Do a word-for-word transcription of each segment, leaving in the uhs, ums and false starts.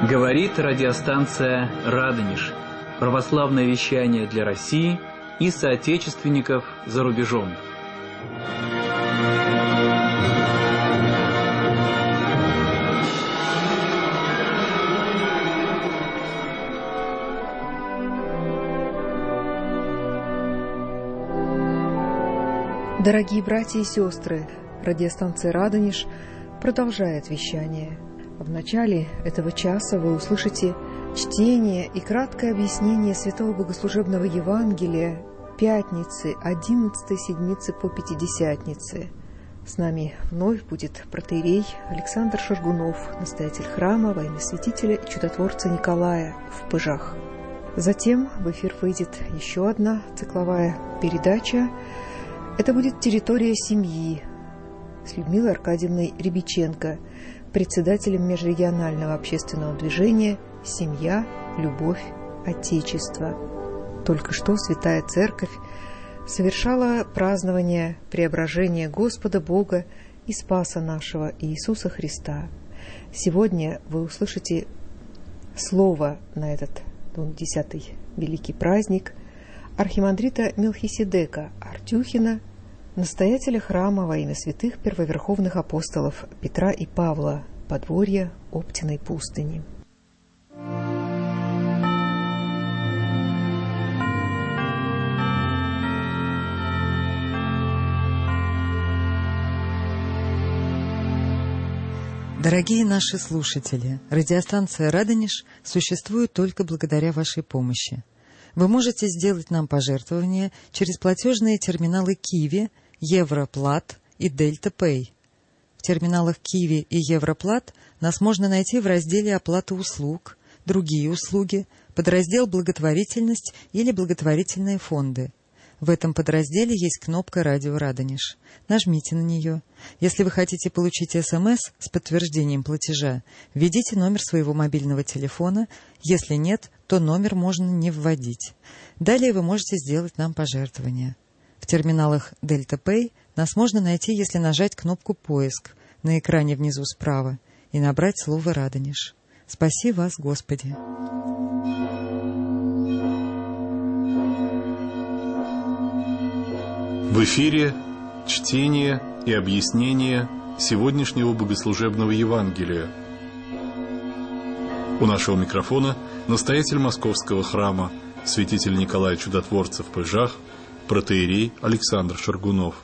Говорит радиостанция «Радонеж». Православное вещание для России и соотечественников за рубежом. Дорогие братья и сестры, радиостанция «Радонеж» продолжает вещание. В начале этого часа вы услышите чтение и краткое объяснение Святого Богослужебного Евангелия пятницы, одиннадцатой седмицы по Пятидесятнице. С нами вновь будет протоиерей Александр Шаргунов, настоятель храма во имя святителя и чудотворца Николая в Пыжах. Затем в эфир выйдет еще одна цикловая передача. Это будет «Территория семьи» с Людмилой Аркадьевной Рябиченко, председателем межрегионального общественного движения «Семья, любовь, Отечество». Только что Святая Церковь совершала празднование преображения Господа Бога и Спаса нашего Иисуса Христа. Сегодня вы услышите слово на этот десятый великий праздник архимандрита Мелхиседека Артюхина, настоятеля храма во имя святых первоверховных апостолов Петра и Павла, подворья Оптиной пустыни. Дорогие наши слушатели, радиостанция «Радонеж» существует только благодаря вашей помощи. Вы можете сделать нам пожертвования через платежные терминалы Киви, Европлат и Дельта Пэй. В терминалах Киви и Европлат нас можно найти в разделе «Оплата услуг», «Другие услуги», подраздел «Благотворительность» или «Благотворительные фонды». В этом подразделе есть кнопка «Радио Радонеж». Нажмите на нее. Если вы хотите получить СМС с подтверждением платежа, введите номер своего мобильного телефона. Если нет, то номер можно не вводить. Далее вы можете сделать нам пожертвование. В терминалах Дельта Пэй нас можно найти, если нажать кнопку «Поиск» на экране внизу справа и набрать слово «Радонеж». Спаси вас, Господи! В эфире чтение и объяснение сегодняшнего богослужебного Евангелия. У нашего микрофона настоятель Московского храма, святитель Николай Чудотворца в Пыжах, протоиерей Александр Шаргунов.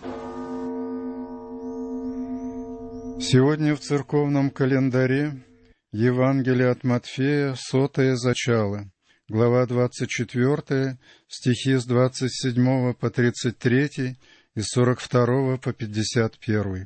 Сегодня в церковном календаре Евангелие от Матфея, сотое зачало, глава двадцать четвёртая, стихи с двадцать седьмого по тридцать третий и с сорок второго по пятьдесят первый.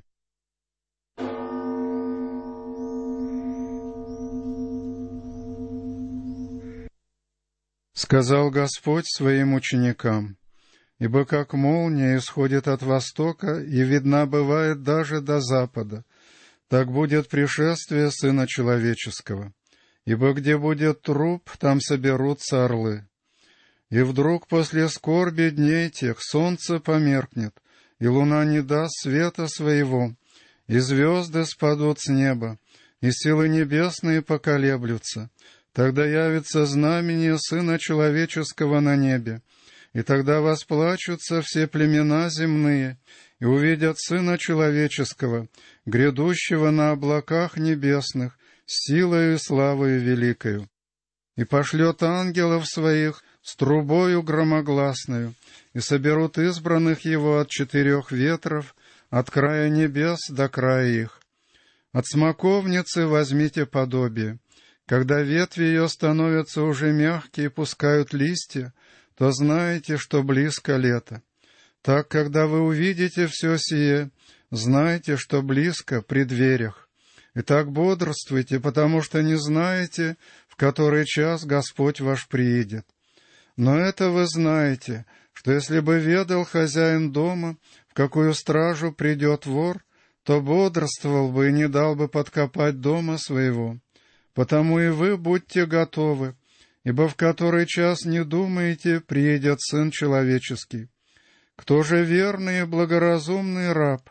Сказал Господь своим ученикам: «Ибо как молния исходит от востока и видна бывает даже до запада, так будет пришествие Сына Человеческого. Ибо где будет труп, там соберутся орлы. И вдруг после скорби дней тех солнце померкнет, и луна не даст света своего, и звезды спадут с неба, и силы небесные поколеблются. Тогда явится знамение Сына Человеческого на небе, и тогда восплачутся все племена земные, и увидят Сына Человеческого, грядущего на облаках небесных, силою и славою великою. И пошлет ангелов своих с трубою громогласною, и соберут избранных его от четырех ветров, от края небес до края их. От смоковницы возьмите подобие. Когда ветви ее становятся уже мягкие и пускают листья, то знаете, что близко лето. Так, когда вы увидите все сие, знайте, что близко при дверях. Итак, бодрствуйте, потому что не знаете, в который час Господь ваш приидет. Но это вы знаете, что если бы ведал хозяин дома, в какую стражу придет вор, то бодрствовал бы и не дал бы подкопать дома своего. Потому и вы будьте готовы, ибо в который час не думаете, приидет Сын Человеческий. Кто же верный и благоразумный раб,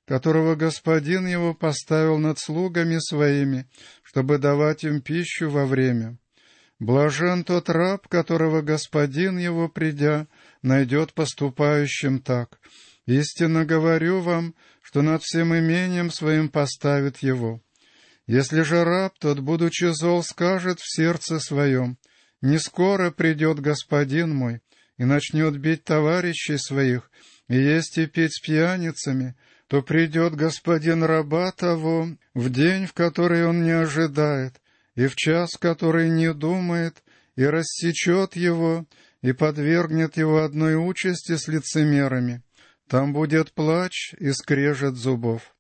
которого господин его поставил над слугами своими, чтобы давать им пищу во время. Блажен тот раб, которого господин его, придя, найдет поступающим так. Истинно говорю вам, что над всем имением своим поставит его. Если же раб тот, будучи зол, скажет в сердце своем: не скоро придет господин мой, и начнет бить товарищей своих, и есть и пить с пьяницами, то придет господин раба того в день, в который он не ожидает, и в час, в который не думает, и рассечет его, и подвергнет его одной участи с лицемерами. Там будет плач и скрежет зубов.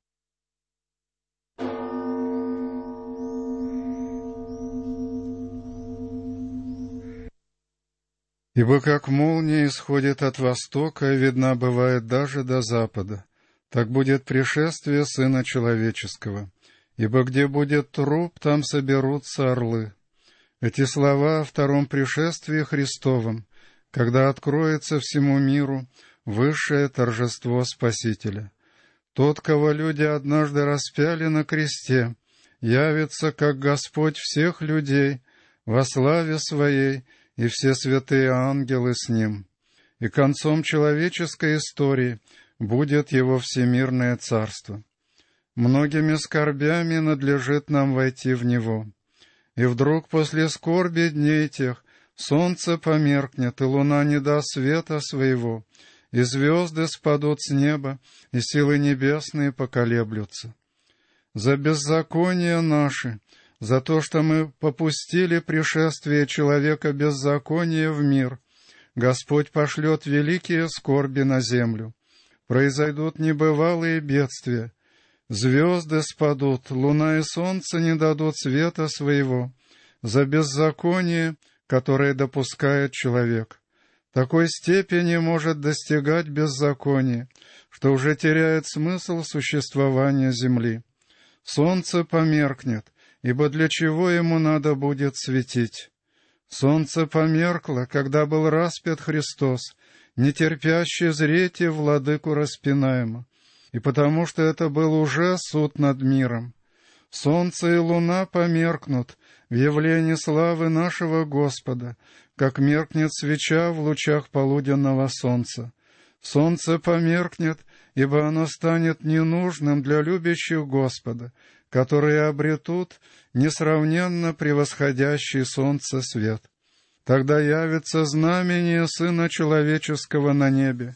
Ибо как молния исходит от востока и видна бывает даже до запада, так будет пришествие Сына Человеческого. Ибо где будет труп, там соберутся орлы. Эти слова о втором пришествии Христовом, когда откроется всему миру высшее торжество Спасителя. Тот, кого люди однажды распяли на кресте, явится, как Господь всех людей, во славе Своей, и все святые ангелы с Ним. И концом человеческой истории будет Его всемирное царство. Многими скорбями надлежит нам войти в него. И вдруг после скорби дней тех солнце померкнет, и луна не даст света своего, и звезды спадут с неба, и силы небесные поколеблются. За беззакония наши, за то, что мы попустили пришествие человека беззакония в мир, Господь пошлет великие скорби на землю. Произойдут небывалые бедствия. Звезды спадут, луна и солнце не дадут света своего за беззаконие, которое допускает человек. Такой степени может достигать беззаконие, что уже теряет смысл существования земли. Солнце померкнет, ибо для чего ему надо будет светить? Солнце померкло, когда был распят Христос, нетерпящий зрите владыку распинаемо, и потому что это был уже суд над миром. Солнце и луна померкнут в явлении славы нашего Господа, как меркнет свеча в лучах полуденного солнца. Солнце померкнет, ибо оно станет ненужным для любящих Господа, которые обретут несравненно превосходящий солнце свет. Тогда явится знамение Сына Человеческого на небе.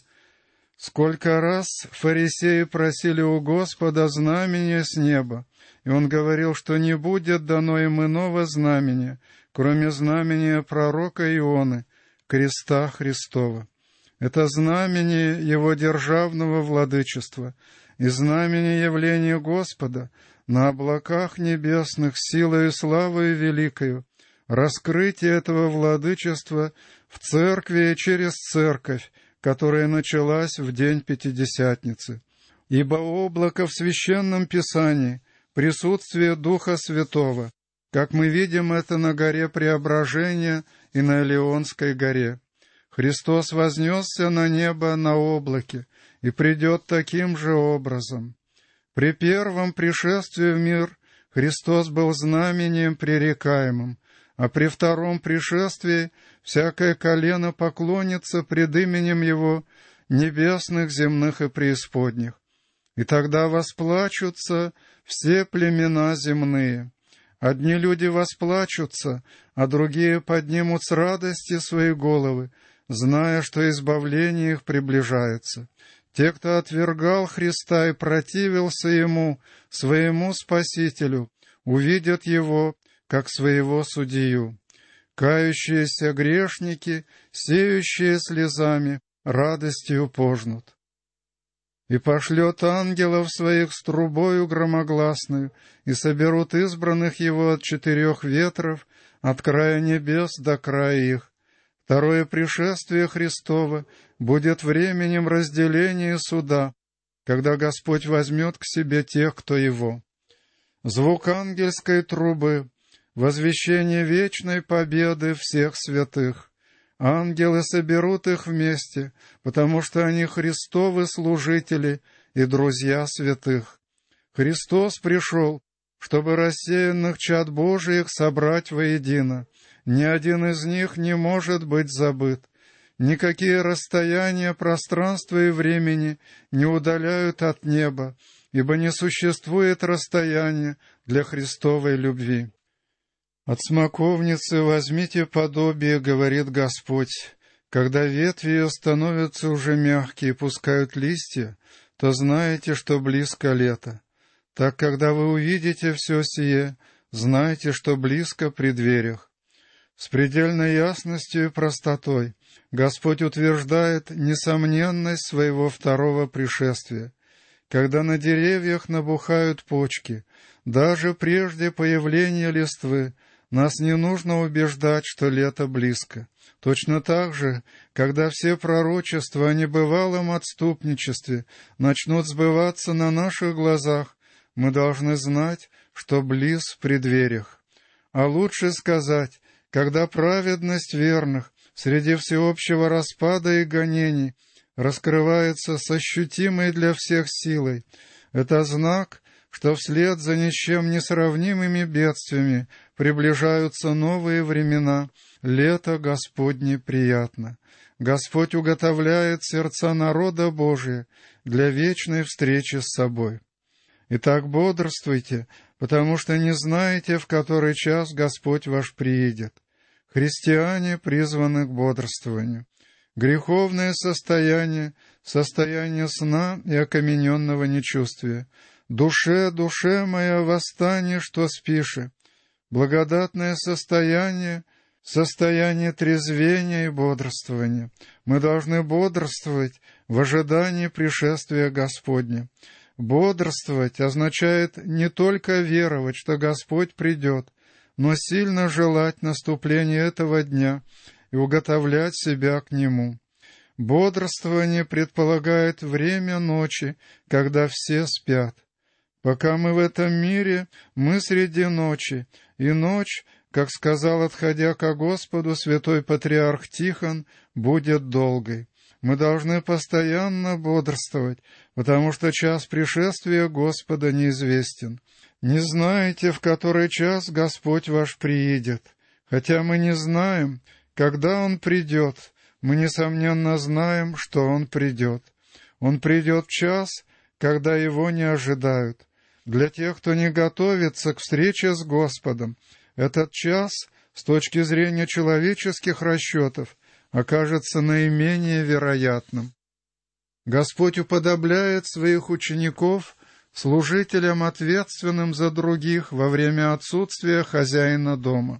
Сколько раз фарисеи просили у Господа знамения с неба, и Он говорил, что не будет дано им иного знамения, кроме знамения пророка Ионы, креста Христова. Это знамение Его державного владычества и знамение явления Господа на облаках небесных силою и славою великою, раскрытие этого владычества в церкви и через церковь, которая началась в день Пятидесятницы. Ибо облако в Священном Писании — присутствие Духа Святого, как мы видим это на горе Преображения и на Илионской горе. Христос вознесся на небо на облаке и придет таким же образом. При первом пришествии в мир Христос был знамением пререкаемым, а при втором пришествии всякое колено поклонится пред именем Его небесных, земных и преисподних. И тогда восплачутся все племена земные. Одни люди восплачутся, а другие поднимут с радости свои головы, зная, что избавление их приближается. Те, кто отвергал Христа и противился Ему, своему Спасителю, увидят Его, как своего судью. Кающиеся грешники, сеющие слезами, радостью пожнут. И пошлет ангелов своих с трубою громогласную, и соберут избранных Его от четырех ветров, от края небес до края их. Второе пришествие Христово будет временем разделения суда, когда Господь возьмет к себе тех, кто Его. Звук ангельской трубы, возвещение вечной победы всех святых. Ангелы соберут их вместе, потому что они Христовы служители и друзья святых. Христос пришел, чтобы рассеянных чад Божиих собрать воедино. Ни один из них не может быть забыт. Никакие расстояния пространства и времени не удаляют от неба, ибо не существует расстояния для Христовой любви. «От смоковницы возьмите подобие, — говорит Господь, — когда ветви ее становятся уже мягкие и пускают листья, то знаете, что близко лето. Так, когда вы увидите все сие, знайте, что близко при дверях». С предельной ясностью и простотой Господь утверждает несомненность своего второго пришествия. Когда на деревьях набухают почки, даже прежде появления листвы, нас не нужно убеждать, что лето близко. Точно так же, когда все пророчества о небывалом отступничестве начнут сбываться на наших глазах, мы должны знать, что близ при дверях. А лучше сказать, когда праведность верных среди всеобщего распада и гонений раскрывается с ощутимой для всех силой, это знак, что вслед за ни с чем не сравнимыми бедствиями приближаются новые времена, лето Господне приятно. Господь уготовляет сердца народа Божия для вечной встречи с собой. Итак, бодрствуйте, потому что не знаете, в который час Господь ваш приедет. Христиане призваны к бодрствованию. Греховное состояние — состояние сна и окамененного нечувствия. «Душе, душе моя, восстань, что спиши». Благодатное состояние — состояние трезвения и бодрствования. Мы должны бодрствовать в ожидании пришествия Господня. Бодрствовать означает не только веровать, что Господь придет, но сильно желать наступления этого дня и уготовлять себя к Нему. Бодрствование предполагает время ночи, когда все спят. Пока мы в этом мире, мы среди ночи, и ночь, как сказал, отходя ко Господу, святой патриарх Тихон, будет долгой. Мы должны постоянно бодрствовать, потому что час пришествия Господа неизвестен. Не знаете, в который час Господь ваш приедет. Хотя мы не знаем, когда Он придет, мы, несомненно, знаем, что Он придет. Он придет в час, когда Его не ожидают. Для тех, кто не готовится к встрече с Господом, этот час, с точки зрения человеческих расчетов, окажется наименее вероятным. Господь уподобляет своих учеников служителям, ответственным за других во время отсутствия хозяина дома.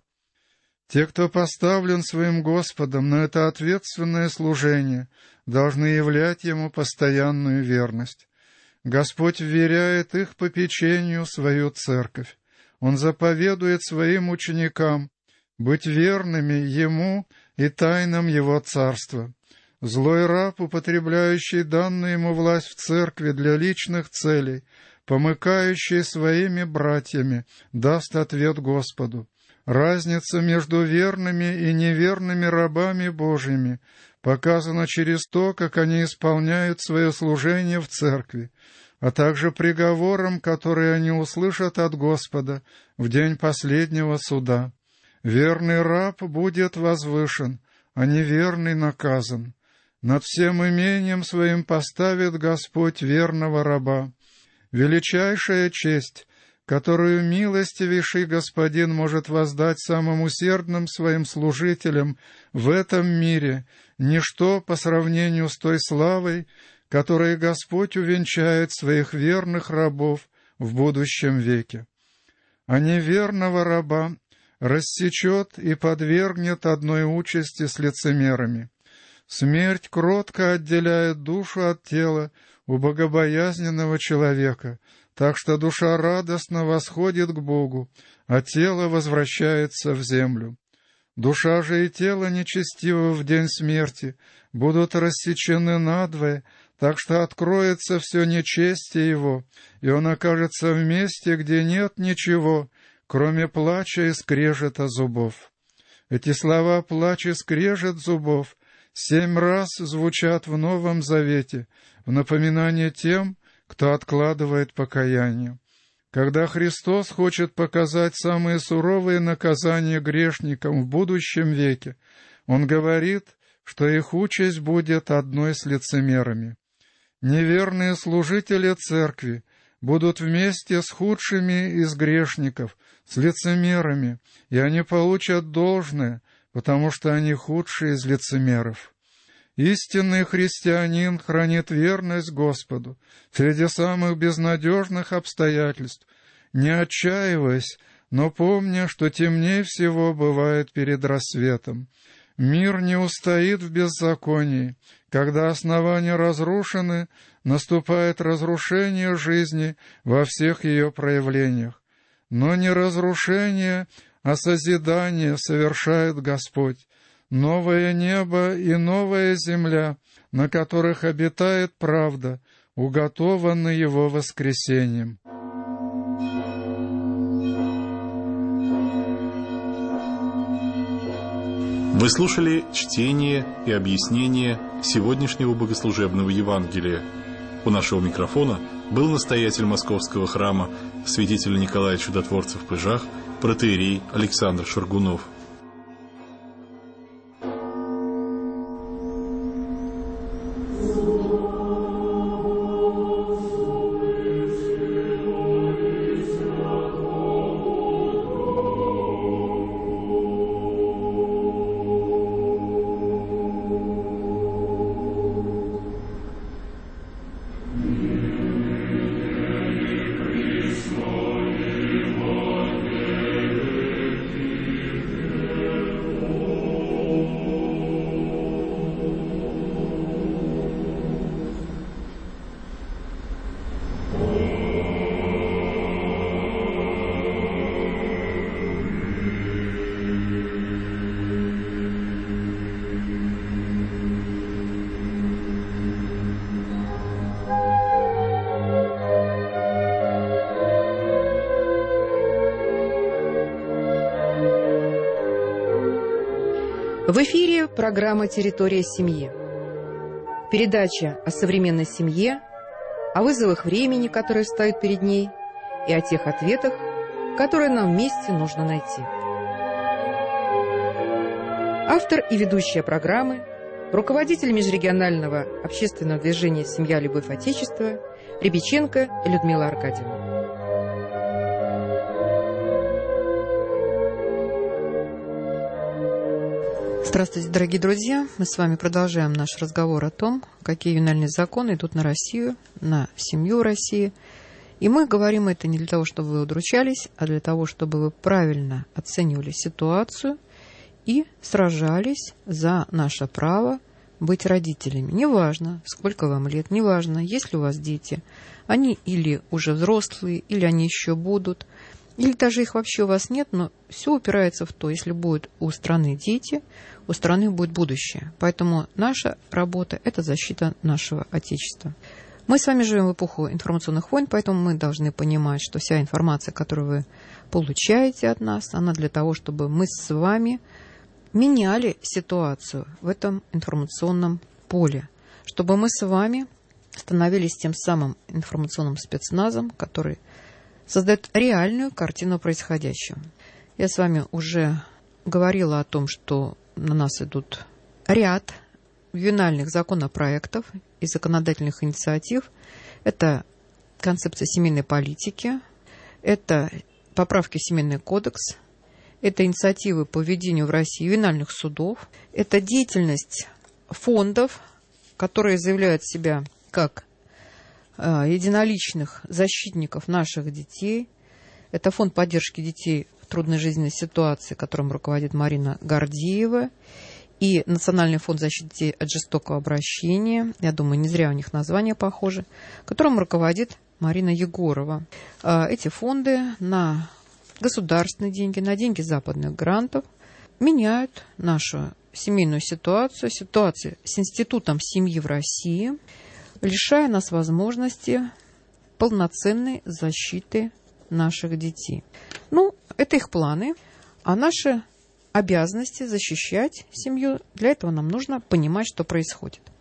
Те, кто поставлен своим Господом на это ответственное служение, должны являть Ему постоянную верность. Господь вверяет их попечению свою церковь. Он заповедует своим ученикам быть верными Ему и тайнам Его царства. Злой раб, употребляющий данную ему власть в церкви для личных целей, помыкающий своими братьями, даст ответ Господу. Разница между верными и неверными рабами Божьими показана через то, как они исполняют свое служение в церкви, а также приговором, который они услышат от Господа в день последнего суда. Верный раб будет возвышен, а неверный наказан. Над всем имением своим поставит Господь верного раба. Величайшая честь, которую милостивейший Господин может воздать самым усердным своим служителям в этом мире, ничто по сравнению с той славой, которой Господь увенчает своих верных рабов в будущем веке. А неверного раба рассечет и подвергнет одной участи с лицемерами. Смерть кротко отделяет душу от тела у богобоязненного человека, так что душа радостно восходит к Богу, а тело возвращается в землю. Душа же и тело нечестивого в день смерти будут рассечены надвое, так что откроется все нечестие его, и он окажется в месте, где нет ничего, кроме плача и скрежета зубов. Эти слова «плач и скрежет зубов» семь раз звучат в Новом Завете в напоминание тем, кто откладывает покаяние. Когда Христос хочет показать самые суровые наказания грешникам в будущем веке, Он говорит, что их участь будет одной с лицемерами. Неверные служители церкви будут вместе с худшими из грешников, с лицемерами, и они получат должное, потому что они худшие из лицемеров. Истинный христианин хранит верность Господу среди самых безнадежных обстоятельств, не отчаиваясь, но помня, что темнее всего бывает перед рассветом. Мир не устоит в беззаконии. Когда основания разрушены, наступает разрушение жизни во всех ее проявлениях. Но не разрушение, а созидание совершает Господь. Новое небо и новая земля, на которых обитает правда, уготованы Его воскресением. Вы слушали чтение и объяснение сегодняшнего богослужебного Евангелия. У нашего микрофона был настоятель Московского храма святитель Николай Чудотворцев в Пыжах, протоиерей Александр Шаргунов. В эфире программа «Территория семьи». Передача о современной семье, о вызовах времени, которые встают перед ней, и о тех ответах, которые нам вместе нужно найти. Автор и ведущая программы, руководитель межрегионального общественного движения «Семья, любовь, Отечество» Рябиченко Людмила Аркадьевна. Здравствуйте, дорогие друзья! Мы с вами продолжаем наш разговор о том, какие ювенальные законы идут на Россию, на семью России. И мы говорим это не для того, чтобы вы удручались, а для того, чтобы вы правильно оценивали ситуацию и сражались за наше право быть родителями. Неважно, сколько вам лет, неважно, есть ли у вас дети. Они или уже взрослые, или они еще будут, или даже их вообще у вас нет, но все упирается в то, если будут у страны дети, у страны будет будущее. Поэтому наша работа – это защита нашего Отечества. Мы с вами живем в эпоху информационных войн, поэтому мы должны понимать, что вся информация, которую вы получаете от нас, она для того, чтобы мы с вами меняли ситуацию в этом информационном поле, чтобы мы с вами становились тем самым информационным спецназом, который создает реальную картину происходящего. Я с вами уже говорила о том, что на нас идут ряд ювенальных законопроектов и законодательных инициатив. Это концепция семейной политики, это поправки в Семейный кодекс, это инициативы по введению в России ювенальных судов, это деятельность фондов, которые заявляют себя как единоличных защитников наших детей. Это фонд поддержки детей в трудной жизненной ситуации, которым руководит Марина Гордеева, и Национальный фонд защиты детей от жестокого обращения. Я думаю, не зря у них названия похожи, которым руководит Марина Егорова. Эти фонды на государственные деньги, на деньги западных грантов меняют нашу семейную ситуацию, ситуацию с институтом семьи в России, лишая нас возможности полноценной защиты наших детей. Ну, это их планы, а наши обязанности защищать семью, для этого нам нужно понимать, что происходит.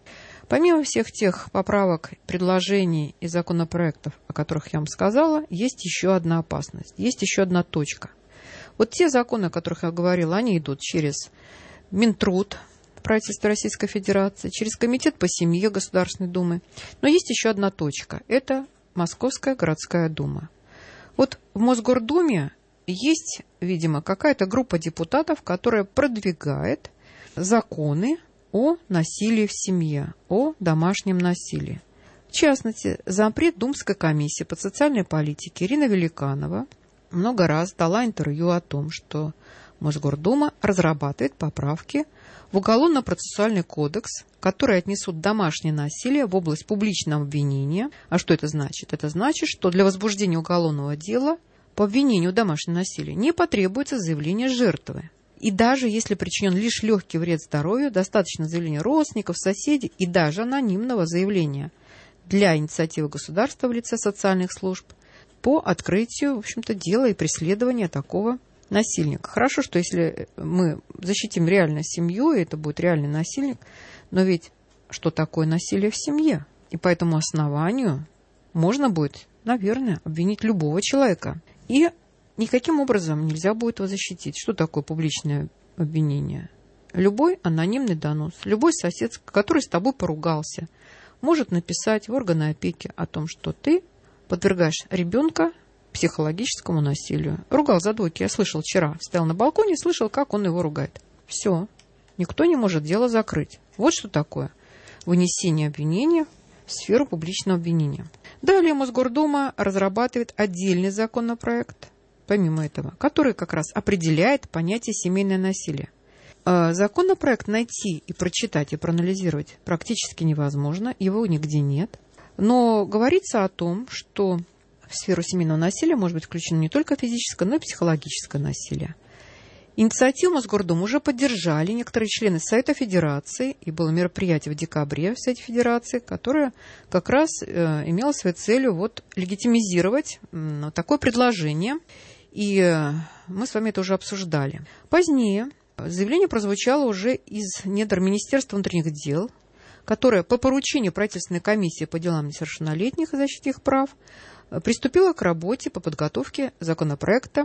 Помимо всех тех поправок, предложений и законопроектов, о которых я вам сказала, есть еще одна опасность, есть еще одна точка. Вот те законы, о которых я говорила, они идут через Минтруд правительства Российской Федерации, через Комитет по семье Государственной Думы. Но есть еще одна точка – это Московская городская дума. Вот в Мосгордуме есть, видимо, какая-то группа депутатов, которая продвигает законы о насилии в семье, о домашнем насилии. В частности, зампред Думской комиссии по социальной политике Ирина Великанова много раз дала интервью о том, что Мосгордума разрабатывает поправки в Уголовно-процессуальный кодекс, которые отнесут домашнее насилие в область публичного обвинения. А что это значит? Это значит, что для возбуждения уголовного дела по обвинению в домашнем насилии не потребуется заявление жертвы. И даже если причинен лишь легкий вред здоровью, достаточно заявления родственников, соседей и даже анонимного заявления для инициативы государства в лице социальных служб по открытию, в общем-то, дела и преследования такого насильника. Хорошо, что если мы защитим реально семью, и это будет реальный насильник, но ведь что такое насилие в семье? И по этому основанию можно будет, наверное, обвинить любого человека. И никаким образом нельзя будет его защитить. Что такое публичное обвинение? Любой анонимный донос, любой сосед, который с тобой поругался, может написать в органы опеки о том, что ты подвергаешь ребенка психологическому насилию. Ругал за двойки. Я слышал вчера. Стоял на балконе, слышал, как он его ругает. Все. Никто не может дело закрыть. Вот что такое вынесение обвинения в сферу публичного обвинения. Далее Мосгордума разрабатывает отдельный законопроект, помимо этого, который как раз определяет понятие семейное насилие. Законопроект найти и прочитать, и проанализировать практически невозможно. Его нигде нет. Но говорится о том, что в сферу семейного насилия может быть включено не только физическое, но и психологическое насилие. Инициативу Мосгордумы уже поддержали некоторые члены Совета Федерации, и было мероприятие в декабре в Совете Федерации, которое как раз э, имело своей целью вот, легитимизировать э, такое предложение, и э, мы с вами это уже обсуждали. Позднее заявление прозвучало уже из недр Министерства внутренних дел, которое по поручению правительственной комиссии по делам несовершеннолетних и защите их прав приступила к работе по подготовке законопроекта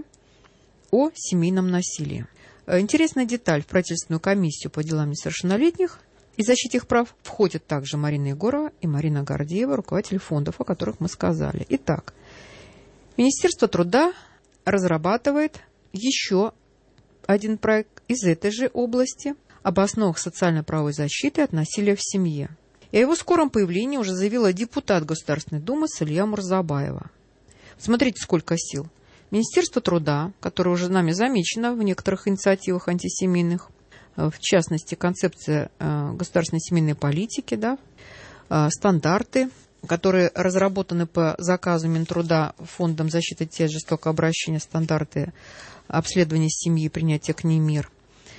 о семейном насилии. Интересная деталь: в правительственную комиссию по делам несовершеннолетних и защите их прав входят также Марина Егорова и Марина Гордеева, руководители фондов, о которых мы сказали. Итак, Министерство труда разрабатывает еще один проект из этой же области об основах социально-правовой защиты от насилия в семье. И о его скором появлении уже заявила депутат Государственной Думы Салья Мурзабаева. Смотрите, сколько сил. Министерство труда, которое уже нами замечено в некоторых инициативах антисемейных, в частности, концепция государственной семейной политики, да, стандарты, которые разработаны по заказу Минтруда Фондом защиты детей от жестокого обращения, стандарты обследования семьи, принятия к ней мер.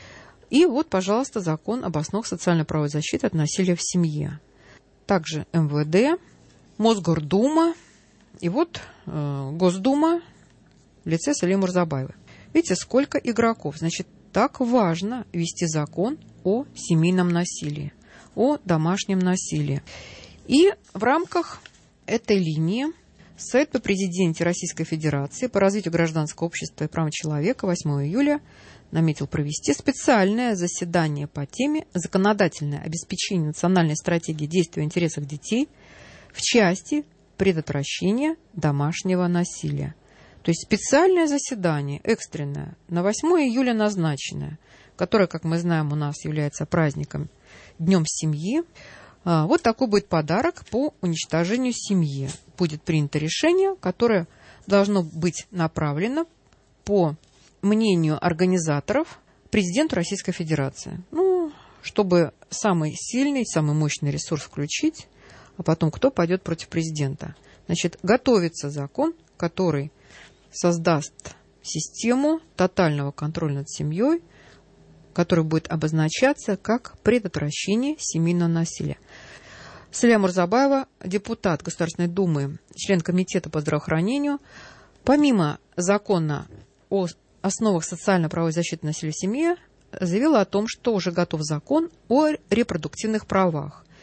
И вот, пожалуйста, закон об основах социально-правовой защиты от насилия в семье. Также эм вэ дэ, Мосгордума и вот э, Госдума в лице Сальи Мурзабаевой. Видите, сколько игроков. Значит, так важно ввести закон о семейном насилии, о домашнем насилии. И в рамках этой линии Совет по президенте Российской Федерации по развитию гражданского общества и прав человека восьмого июля наметил провести специальное заседание по теме «Законодательное обеспечение национальной стратегии действия в интересах детей в части предотвращения домашнего насилия». То есть специальное заседание, экстренное, на восьмого июля назначенное, которое, как мы знаем, у нас является праздником, Днем семьи. Вот такой будет подарок по уничтожению семьи. Будет принято решение, которое должно быть направлено по мнению организаторов президенту Российской Федерации. Ну, чтобы самый сильный, самый мощный ресурс включить, а потом кто пойдет против президента. Значит, готовится закон, который создаст систему тотального контроля над семьей, который будет обозначаться как предотвращение семейного насилия. Салья Мурзабаева, депутат Государственной Думы, член Комитета по здравоохранению, помимо закона о основах социально-правовой защиты насилия в семье, заявила о том, что уже готов закон о репродуктивных правах.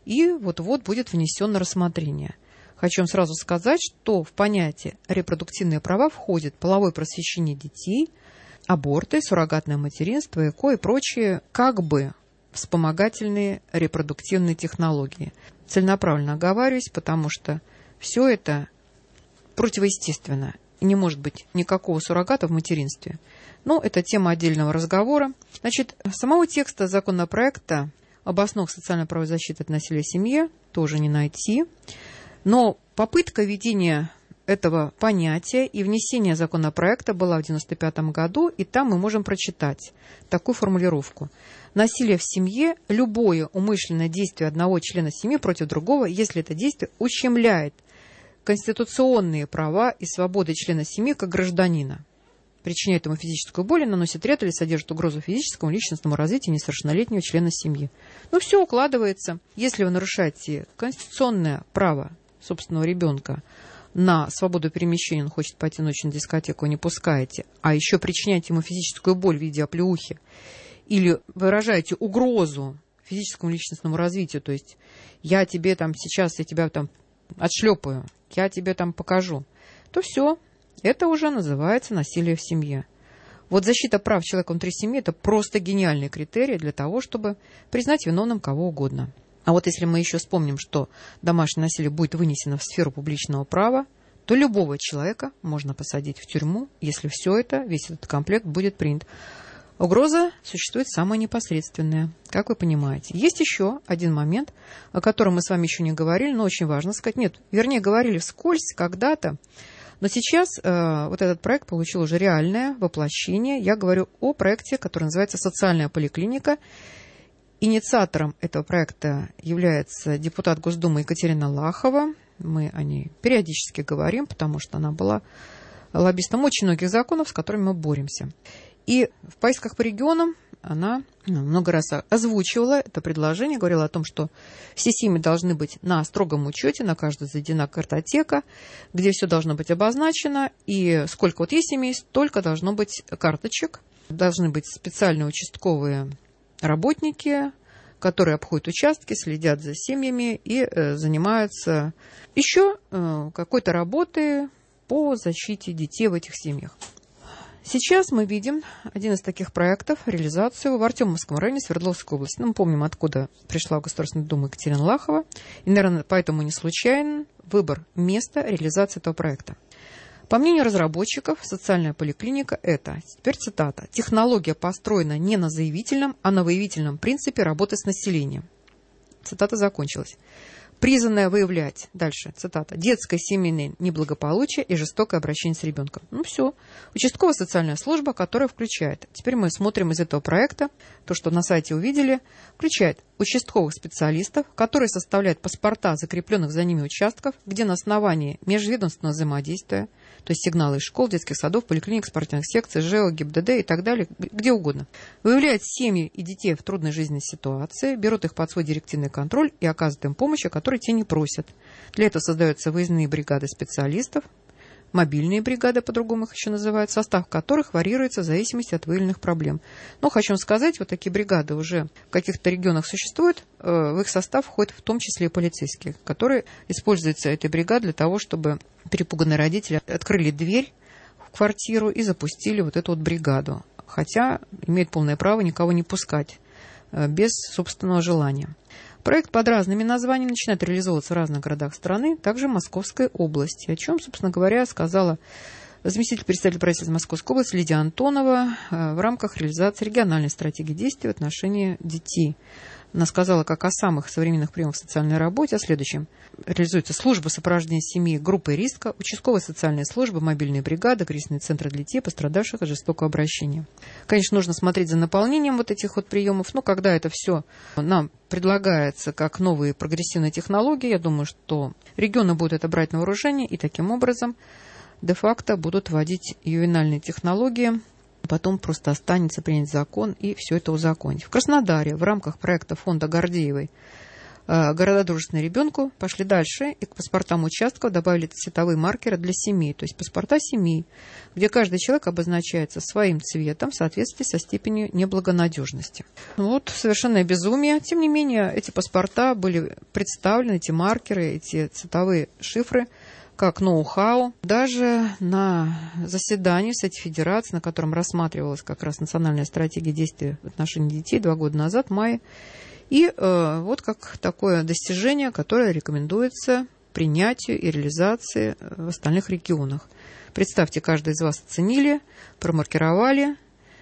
и вот-вот будет внесен на рассмотрение. Хочу вам сразу сказать, что в понятие репродуктивные права входит половое просвещение детей, аборты, суррогатное материнство, ЭКО и прочие как бы вспомогательные репродуктивные технологии. Целенаправленно оговариваюсь, потому что все это противоестественно. И не может быть никакого суррогата в материнстве. Но это тема отдельного разговора. Значит, самого текста законопроекта об основах социально-правовой защиты от насилия в семье тоже не найти. Но попытка введения этого понятия и внесения законопроекта была в девяносто пятом году, и там мы можем прочитать такую формулировку. Насилие в семье – любое умышленное действие одного члена семьи против другого, если это действие ущемляет конституционные права и свободы члена семьи как гражданина, причиняет ему физическую боль, наносит вред или содержит угрозу физическому и личностному развитию несовершеннолетнего члена семьи. Ну, все укладывается. Если вы нарушаете конституционное право собственного ребенка на свободу перемещения, он хочет пойти ночью на дискотеку, не пускаете, а еще причиняете ему физическую боль в виде оплеухи, или выражаете угрозу физическому и личностному развитию, то есть я тебе там сейчас, я тебя там отшлепаю, я тебе там покажу, то все, это уже называется насилие в семье. Вот защита прав человека внутри семьи – это просто гениальный критерий для того, чтобы признать виновным кого угодно. А вот если мы еще вспомним, что домашнее насилие будет вынесено в сферу публичного права, то любого человека можно посадить в тюрьму, если все это, весь этот комплект будет принят. Угроза существует самая непосредственная, как вы понимаете. Есть еще один момент, о котором мы с вами еще не говорили, но очень важно сказать. Нет, вернее, говорили вскользь когда-то, но сейчас э, вот этот проект получил уже реальное воплощение. Я говорю о проекте, который называется «Социальная поликлиника». Инициатором этого проекта является депутат Госдумы Екатерина Лахова. Мы о ней периодически говорим, потому что она была лоббистом очень многих законов, с которыми мы боремся. И в поездках по регионам она много раз озвучивала это предложение, говорила о том, что все семьи должны быть на строгом учете, на каждую заведена картотека, где все должно быть обозначено, и сколько вот есть семей, столько должно быть карточек, должны быть специальные участковые работники, которые обходят участки, следят за семьями и э, занимаются еще э, какой-то работой по защите детей в этих семьях. Сейчас мы видим один из таких проектов, реализацию в Артемовском районе Свердловской области. Ну, мы помним, откуда пришла в Государственную Думу Екатерина Лахова. И, наверное, поэтому не случайен выбор места реализации этого проекта. По мнению разработчиков, социальная поликлиника – это, теперь цитата, «технология построена не на заявительном, а на выявительном принципе работы с населением». Цитата закончилась. Призванная выявлять, дальше, цитата, детское семейное неблагополучие и жестокое обращение с ребенком. Ну все. Участковая социальная служба, которая включает, теперь мы смотрим из этого проекта, то, что на сайте увидели, включает участковых специалистов, которые составляют паспорта закрепленных за ними участков, где на основании межведомственного взаимодействия, то есть сигналы из школ, детских садов, поликлиник, спортивных секций, ЖЭО, ГИБДД и так далее, где угодно, выявляют семьи и детей в трудной жизненной ситуации, берут их под свой директивный контроль и оказывают им помощь, о которой те не просят. Для этого создаются выездные бригады специалистов, мобильные бригады, по-другому их еще называют, состав которых варьируется в зависимости от выявленных проблем. Но хочу вам сказать, вот такие бригады уже в каких-то регионах существуют, в их состав входят в том числе и полицейские, которые используются этой бригадой для того, чтобы перепуганные родители открыли дверь в квартиру и запустили вот эту вот бригаду, хотя имеют полное право никого не пускать без собственного желания. Проект под разными названиями начинает реализовываться в разных городах страны, также в Московской области, о чем, собственно говоря, сказала заместитель председателя правительства Московской области Лидия Антонова в рамках реализации региональной стратегии действий в отношении детей. Она сказала как о самых современных приемах в социальной работе, о следующем. Реализуется служба сопровождения семьи группой риска, участковая социальная служба, мобильные бригады, кризисные центры для детей, пострадавших от жестокого обращения. Конечно, нужно смотреть за наполнением вот этих вот приемов, но когда это все нам предлагается как новые прогрессивные технологии, я думаю, что регионы будут это брать на вооружение и таким образом де-факто будут вводить ювенальные технологии. Потом просто останется принять закон и все это узаконить. В Краснодаре в рамках проекта фонда Гордеевой Города, дружественные ребенку, пошли дальше и к паспортам участков добавили цветовые маркеры для семей, то есть паспорта семей, где каждый человек обозначается своим цветом в соответствии со степенью неблагонадежности. Вот совершенное безумие. Тем не менее, эти паспорта были представлены, эти маркеры, эти цветовые шифры, как ноу-хау. Даже на заседании Совета Федерации, на котором рассматривалась как раз национальная стратегия действий в отношении детей два года назад, в мае, и э, вот как такое достижение, которое рекомендуется принятию и реализации в остальных регионах. Представьте, каждый из вас оценили, промаркировали,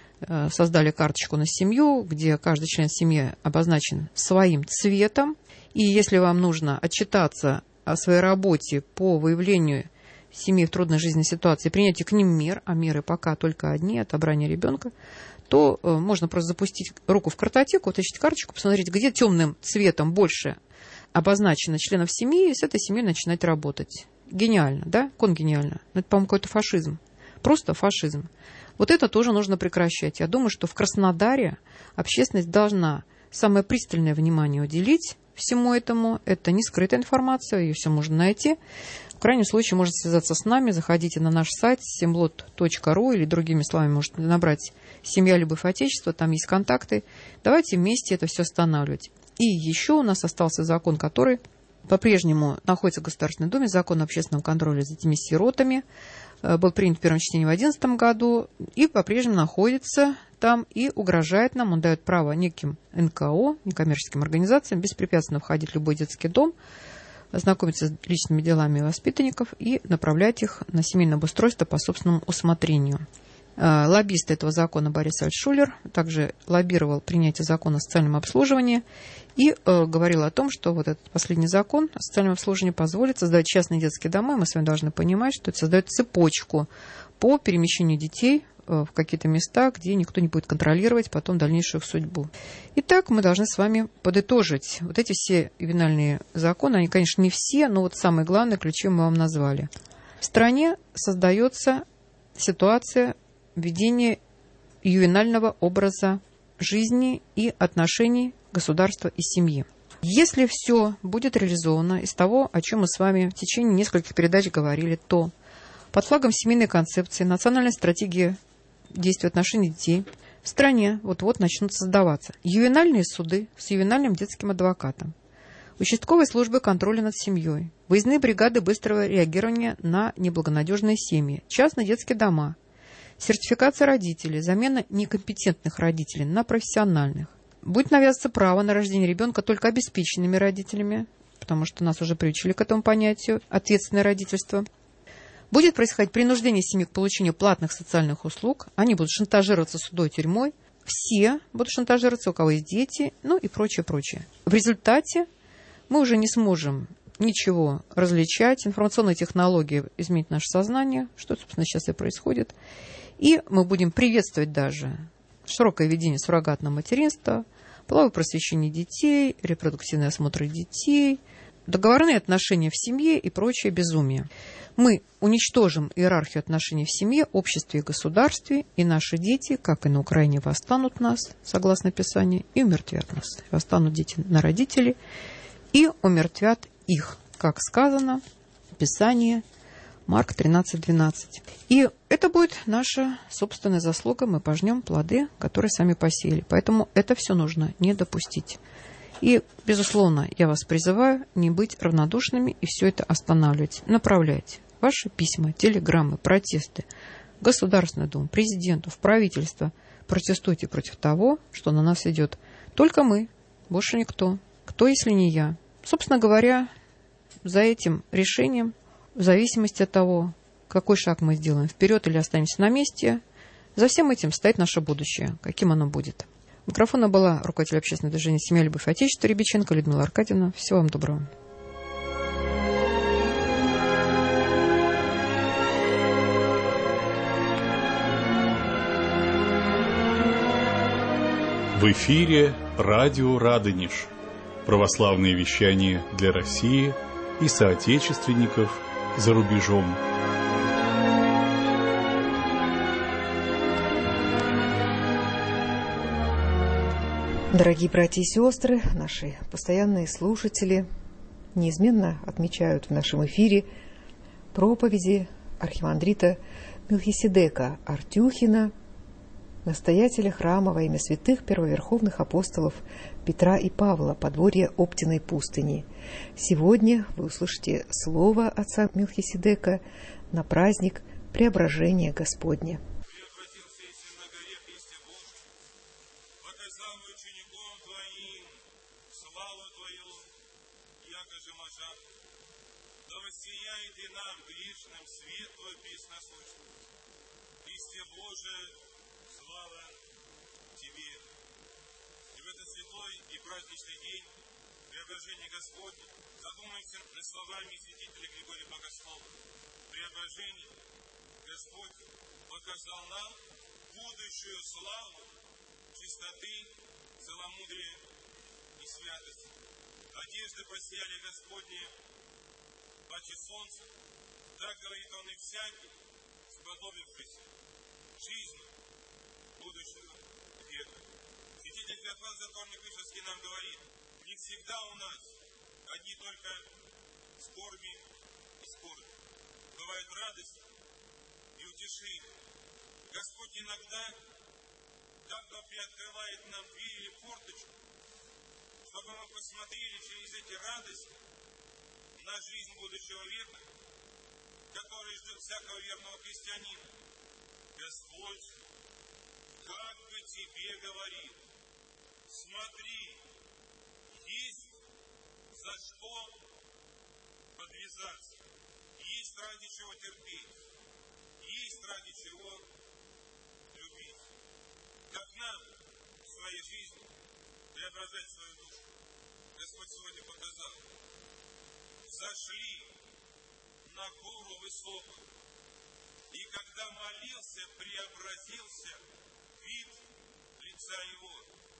э, создали карточку на семью, где каждый член семьи обозначен своим цветом. И если вам нужно отчитаться о своей работе по выявлению семьи в трудной жизненной ситуации, принятию к ним мер, а меры пока только одни, отобрание ребенка, то э, можно просто запустить руку в картотеку, вытащить карточку, посмотреть, где темным цветом больше обозначено членов семьи, и с этой семьей начинать работать. Гениально, да? Конгениально. Но это, по-моему, какой-то фашизм. Просто фашизм. Вот это тоже нужно прекращать. Я думаю, что в Краснодаре общественность должна самое пристальное внимание уделить всему этому. Это не скрытая информация, ее все можно найти. В крайнем случае, можете связаться с нами, заходите на наш сайт семлот точка ру или другими словами можете набрать «Семья, любовь, отечество», там есть контакты. Давайте вместе это все останавливать. И еще у нас остался закон, который по-прежнему находится в Государственной Думе, закон о общественном контроле за детьми сиротами, был принят в первом чтении в две тысячи одиннадцатом году и по-прежнему находится там и угрожает нам. Он дает право неким эн ка о, некоммерческим организациям, беспрепятственно входить в любой детский дом, ознакомиться с личными делами воспитанников и направлять их на семейное обустройство по собственному усмотрению. Лоббист этого закона Борис Альтшулер также лоббировал принятие закона о социальном обслуживании и э, говорил о том, что вот этот последний закон о социальном обслуживании позволит создать частные детские дома. Мы с вами должны понимать, что это создает цепочку по перемещению детей э, в какие-то места, где никто не будет контролировать потом дальнейшую их судьбу. Итак, мы должны с вами подытожить. Вот эти все ювенальные законы, они, конечно, не все, но вот самые главные ключи мы вам назвали. В стране создается ситуация введение ювенального образа жизни и отношений государства и семьи. Если все будет реализовано из того, о чем мы с вами в течение нескольких передач говорили, то под флагом семейной концепции, национальной стратегии действий в отношении детей в стране вот-вот начнут создаваться ювенальные суды с ювенальным детским адвокатом, участковые службы контроля над семьей, выездные бригады быстрого реагирования на неблагонадежные семьи, частные детские дома, сертификация родителей, замена некомпетентных родителей на профессиональных. Будет навязываться право на рождение ребенка только обеспеченными родителями, потому что нас уже приучили к этому понятию ответственное родительство. Будет происходить принуждение семьи к получению платных социальных услуг. Они будут шантажироваться судой, тюрьмой. Все будут шантажироваться, у кого есть дети, ну и прочее, прочее. В результате мы уже не сможем ничего различать. Информационные технологии изменят наше сознание, что, собственно, сейчас и происходит. И мы будем приветствовать даже широкое ведение суррогатного материнства, половое просвещение детей, репродуктивный осмотр детей, договорные отношения в семье и прочее безумие. Мы уничтожим иерархию отношений в семье, обществе и государстве, и наши дети, как и на Украине, восстанут нас, согласно Писанию, и умертвят нас. Восстанут дети на родителей и умертвят их, как сказано в Писании, Марк тринадцать двенадцать. И это будет наша собственная заслуга. Мы пожнем плоды, которые сами посеяли. Поэтому это все нужно не допустить. И, безусловно, я вас призываю не быть равнодушными и все это останавливать. Направляйте ваши письма, телеграммы, протесты в Государственную Думу, президенту, в правительство. Протестуйте против того, что на нас идет. Только мы, больше никто. Кто, если не я? Собственно говоря, за этим решением, в зависимости от того, какой шаг мы сделаем, вперед или останемся на месте, за всем этим стоит наше будущее, каким оно будет. У микрофона была руководитель общественного движения «Семья, любовь, отечество» Рябиченко Людмила Аркадьевна. Всего вам доброго. В эфире радио «Радонеж». Православные вещания для России и соотечественников за рубежом. Дорогие братья и сестры, наши постоянные слушатели неизменно отмечают в нашем эфире проповеди архимандрита Мелхиседека Артюхина, настоятеля храма во имя святых первоверховных апостолов Петра и Павла, подворья Оптиной пустыни. Сегодня вы услышите слово отца Мелхиседека на праздник Преображения Господня. Господне, задумайся над словами святителя Григория Богослова. Преображение Господь показал нам будущую славу чистоты, целомудрия и святости. Одежды посияли Господне паче солнца, так говорит он и всякий, сподобившийся жизнь будущего века. Святитель Феофан Затворник Вышевский нам говорит: не всегда у нас одни только скорби и скорби. Бывает радость и утешение. Господь иногда как бы приоткрывает нам дверь или форточку, чтобы мы посмотрели через эти радости на жизнь будущего века, который ждет всякого верного христианина. Господь как бы тебе говорит: смотри, есть за что подвязаться, есть ради чего терпеть, есть ради чего любить. Как нам в своей жизни преображать свою душу, Господь сегодня показал. Зашли на гору высокую, и когда молился, преобразился вид лица его.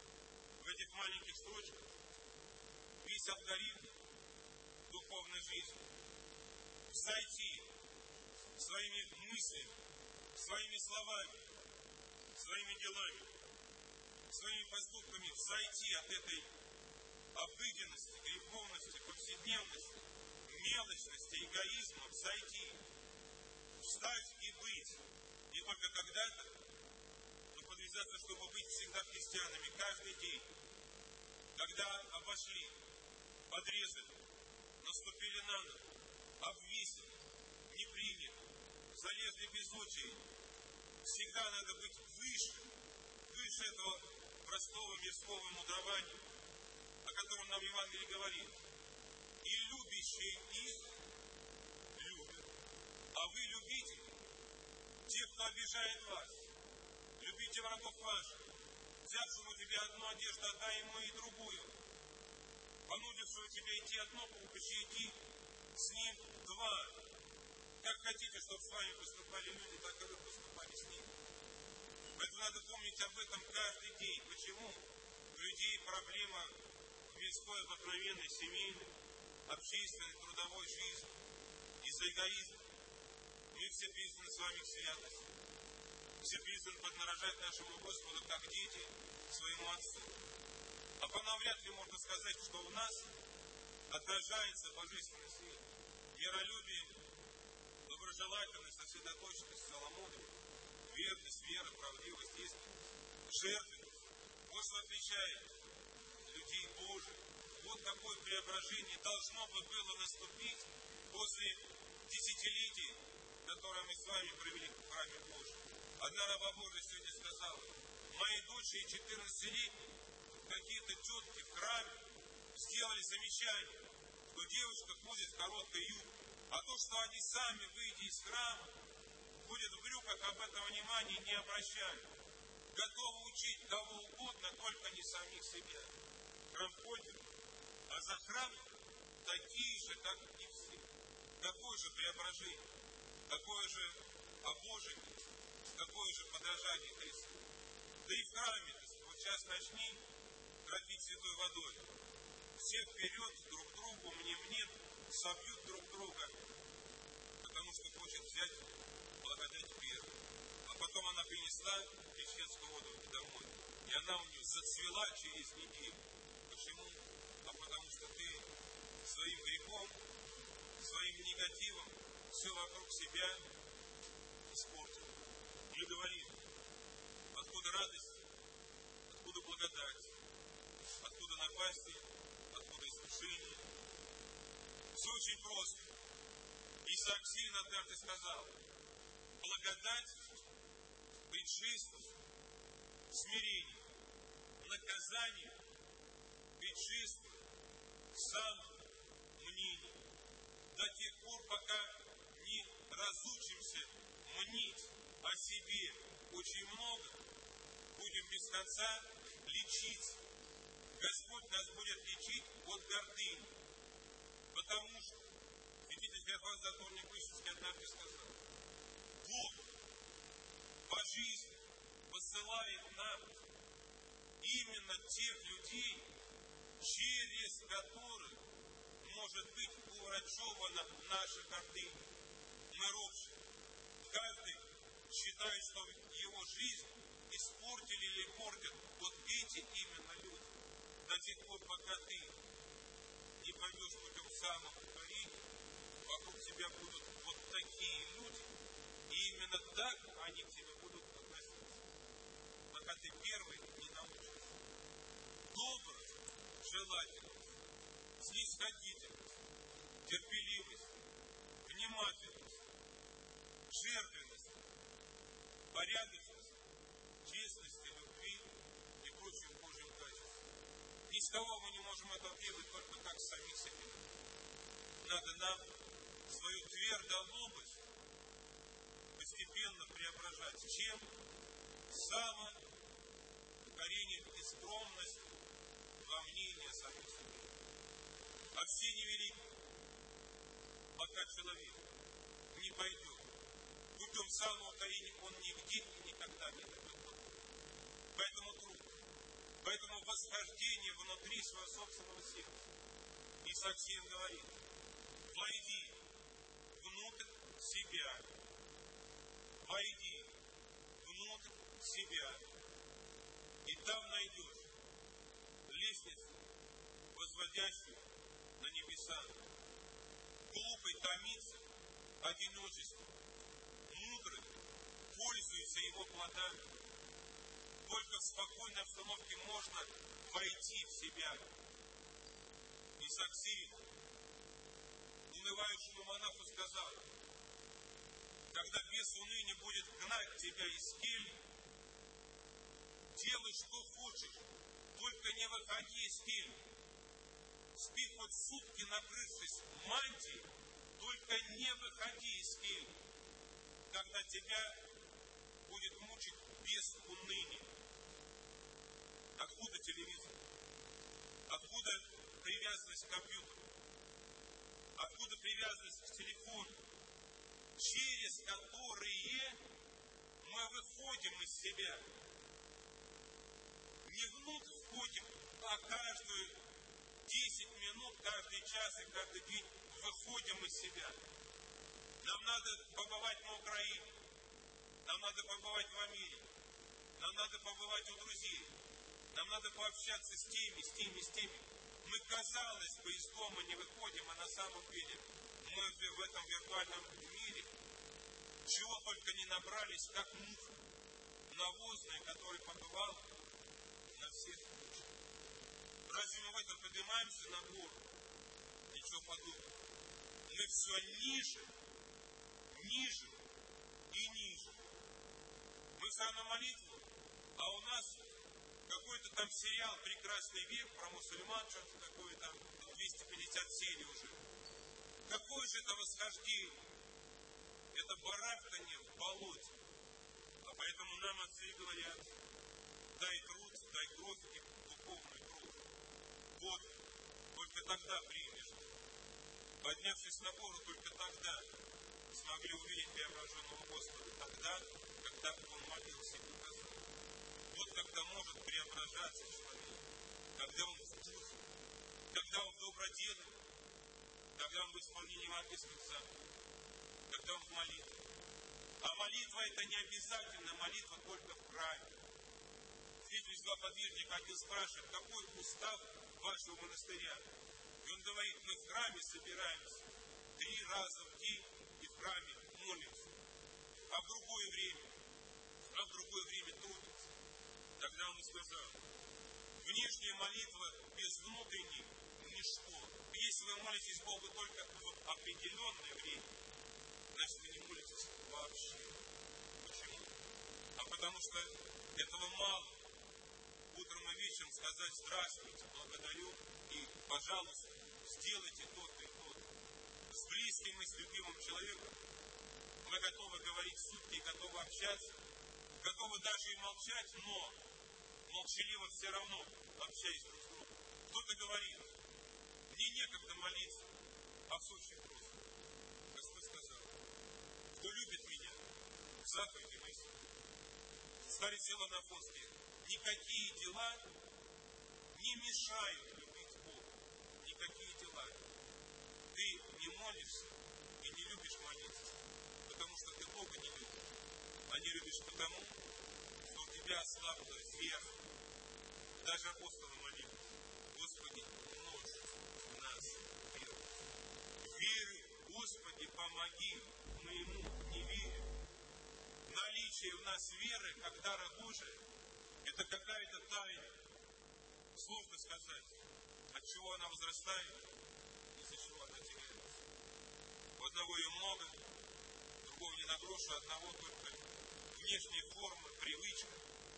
В этих маленьких строчках весь алгоритм духовной жизни. Взойти своими мыслями, своими словами, своими делами, своими поступками, взойти от этой обыденности, греховности, повседневности, мелочности, эгоизма, взойти, встать и быть не только когда-то, но подвязаться, чтобы быть всегда христианами, каждый день. Когда обошли, подрезали, наступили на ногу, обвесили, не приняли, залезли без очереди. Всегда надо быть выше, выше этого простого мирского мудрования, о котором нам Евангелие говорит. И любящие их любят. А вы любите тех, кто обижает вас. Любите врагов ваших. Взявшему тебе одну одежду, отдай ему и другую. Понудившего тебя идти одно, пощади с ним два. Как хотите, чтобы с вами поступали люди, так и вы поступали с ними. Поэтому надо помнить об этом каждый день. Почему у людей проблема в мирской, обыкновенной, семейной, общественной, трудовой жизни из-за эгоизма. Мы все призваны с вами к святости. Все призваны поднарожать нашему Господу, как дети, своему Отцу. А понавряд ли можно сказать, что у нас отражается божественный свет. Веролюбие, доброжелательность, сосредоточенность, целомудрие, верность, вера, правдивость, истинность, жертвенность. Вот что отличает людей Божьих. Вот какое преображение должно бы было наступить после десятилетий, которые мы с вами провели в храме Божьем. Одна раба Божия сегодня сказала: мои дочери четырнадцатилетние, какие-то тетки в храме сделали замечание, что девушка ходит в короткой юбке, а то, что они сами, выйдя из храма, ходят в брюках, об этом внимания не обращают. Готовы учить кого угодно, только не самих себя. Храм ходит, а за храм такие же, как и все. Какое же преображение, какое же обожение, какое же подражание Христу. Да и в храме, вот сейчас начни кропить святой водой. Все вперед друг к другу, мне-мне, собьют друг друга, потому что хочет взять благодать первую. А потом она принесла крещенскую воду домой. И она у нее зацвела через неделю. Почему? А потому что ты своим грехом, своим негативом все вокруг себя испортил. Мы говорим, откуда радость, откуда благодать, откуда напасти, откуда искушение. Все очень просто. Исаак сильно однажды сказал, благодать предшествует смирению, наказание предшествует самому мнению. До тех пор, пока не разучимся мнить о себе очень много, будем без конца лечить. Господь нас будет лечить от гордыни. Потому что святитель Феофан Затворник Вышинский однажды сказал, Бог по жизни посылает нам именно тех людей, через которых может быть уврачевана наша гордыня. Мы робшие. Каждый считает, что его жизнь испортили или портят вот эти именно люди. До тех пор, пока ты не пойдешь путем самопокорения, вокруг тебя будут вот такие люди, и именно так они к тебе будут относиться, пока ты первый не научишься. Добрость, желательность, снисходительность, терпеливость, внимательность, жертвенность, порядочность, честность и любви и прочим Божьим качествам. Ни с кого мы не можем это делать, только как самих себе. Надо нам свою твердолобость постепенно преображать. Чем? Самопокорение и скромность во мнении о самих себе. А все невелики, пока человек не пойдет путем самопокорения, он нигде и никогда не дойдет. Поэтому трудно. Поэтому восхождение внутри своего собственного сердца. Исаак Сиин говорит, войди внутрь себя. Войди внутрь себя. И там найдешь лестницу, возводящую на небеса. Глупый томится одиночеством. Мудрый пользуется его плодами. Только в спокойной обстановке можно войти в себя. Исаак Сиин унывающему монаху сказал, когда бес уныния будет гнать тебя из кельи, делай, что хочешь, только не выходи из кельи. Спи хоть сутки, накрывшись мантией, только не выходи из кельи, когда тебя будет мучить бес уныния. Откуда телевизор? Откуда привязанность к компьютеру? Откуда привязанность к телефону? Через которые мы выходим из себя. Не внутрь входим, а каждую десять минут, каждый час и каждый день выходим из себя. Нам надо побывать на Украине. Нам надо побывать в Америке. Нам надо побывать у друзей. Нам надо пообщаться с теми, с теми, с теми. Мы, казалось бы, из дома не выходим, а на самом деле мы в этом виртуальном мире чего только не набрались, как мух навозный, который побывал на всех случаях. Разве мы в этом поднимаемся на гору? Ничего подобного. Мы все ниже, ниже и ниже. Мы самую молитву, а у нас какой-то там сериал «Прекрасный век» про мусульман, что-то такое там, двести пятьдесят серий уже. Какое же это восхождение? Это барахтание в болоте. А поэтому нам отцы говорят, дай труд, дай кровь и духовный труд. Вот, только тогда примешь. Поднявшись на гору, только тогда смогли увидеть преображенного Господа. Тогда, когда Он молился и показал. Вот когда может преображаться человек, когда он в духе, когда он в добродетели, когда он в исполнении евангельских заповедей, когда он в молитве. А молитва это не обязательно, молитва только в храме. В Встретились два подвижника, один спрашивает, какой устав вашего монастыря? И он говорит, мы в храме собираемся три раза в день и в храме молимся. А в другое время, а в другое время трудимся. Тогда он сказал, внешняя молитва без внутренней ничто. Если вы молитесь Богу только в определенное время, значит вы не молитесь вообще. Почему? А потому что этого мало. Утром и вечером сказать здравствуйте, благодарю и, пожалуйста, сделайте то-то и то-то. С близким и с любимым человеком мы готовы говорить сутки, готовы общаться, готовы даже и молчать, но молчаливо все равно общаясь друг с другом. Кто-то говорит, мне некогда молиться, а в случае просто. Господь сказал, кто любит меня, заповеди мои. Старец Иоанн Афонский, никакие дела не мешают любить Бога. Никакие дела. Ты не молишься и не любишь молиться, потому что ты Бога не любишь. А не любишь потому, что у тебя ослабла вера. Даже апостолы молились. Господи, умножь в нас веру. Веры, Господи, помоги моему неверию. Наличие в нас веры, как дара Божия, это какая-то тайна. Сложно сказать, от чего она возрастает, из-за чего она теряется. У одного ее много, другого не на грош, одного только внешняя форма, привычка,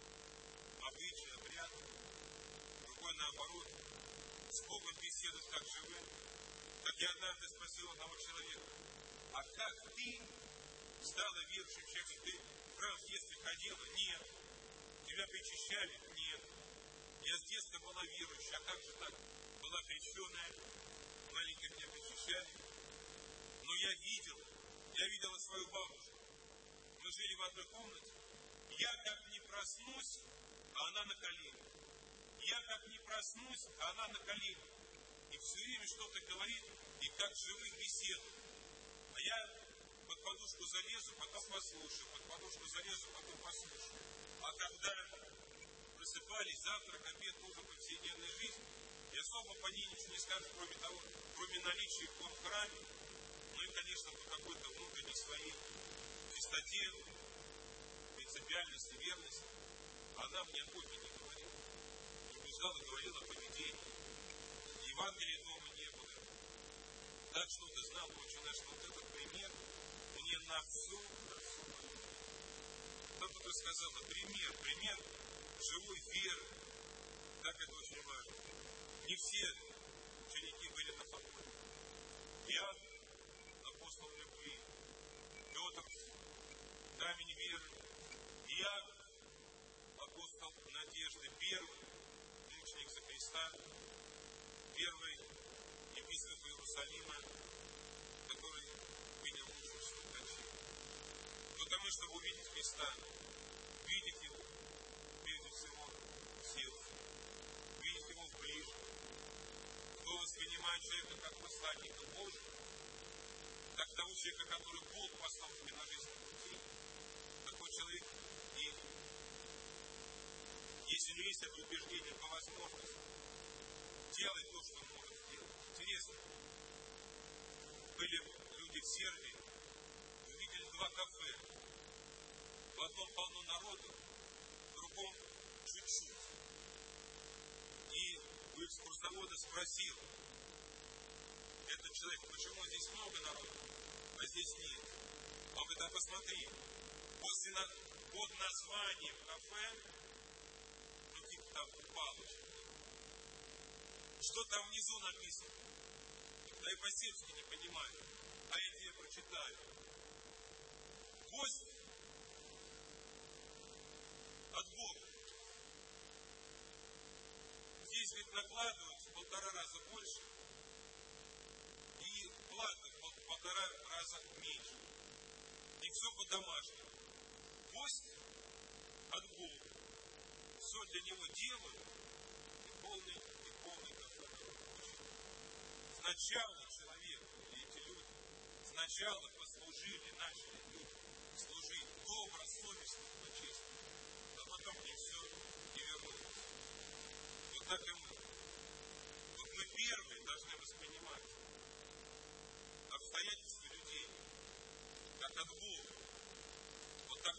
обычай, обряд. Другой наоборот, с Богом беседует как живым. Как я однажды спросил одного человека, а как ты стала верующим человеком? Ты в храм в детстве ходила? Нет. Тебя причащали? Нет. Я с детства была верующей. А как же так? Была крещеная, маленькая меня причащали. Но я видела, я видела свою бабушку. Мы жили в одной комнате. Я как не проснусь, а она на коленях. Я как не проснусь, а она на коленях. И все время что-то говорит, и как живых беседует. А я под подушку залезу, потом послушаю, под подушку залезу, потом послушаю. А когда просыпались, завтрак, обед, ужин, повседневная жизнь, и особо по ней ничего не скажешь, кроме того, кроме наличия икон в храме, ну и, конечно, по какой-то внутренней своей чистоте, принципиальности, верности. Она мне о Боге не говорила. Не убеждала, говорила о поведении. Евангелия дома не было. Так что-то знал, очень что вот этот пример мне на всю, на всю. Там кто-то сказал, пример, пример живой веры. Так это очень важно. Не все ученики были на факультете. Я апостол любви, Петр, камень веры, я апостол надежды, первый мученик за Христа, первый епископ Иерусалима, который принял мученическую кончину. Потому что увидеть Христа, видеть Его, прежде всего, в сердце, видеть Его в ближнем. Кто воспринимает человека как посланника Божия, как того человека, который Бог послал тебе на жизненном пути, такой человек и если у него есть это убеждение по возможности, делай то, что он может сделать. Интересно. Были люди в Сербии, увидели два кафе. В одном полно народу, в другом чуть-чуть. И у экскурсовода спросил этот человек, почему здесь много народу, а здесь нет. Он говорит, а посмотри, после на... под названием кафе, ну типа там палочка. Что там внизу написано? Да и по-сербски не понимаю. А я тебе прочитаю. Гость от Бога. Здесь ведь накладываются в полтора раза больше. И плата в полтора раза меньше. И все по-домашнему. Гость от Бога. Все для него делают. И полный, и полный кафе. Сначала человек, или эти люди, сначала послужили, начали люди служить добросовестно, но честно. А потом не все и вернули.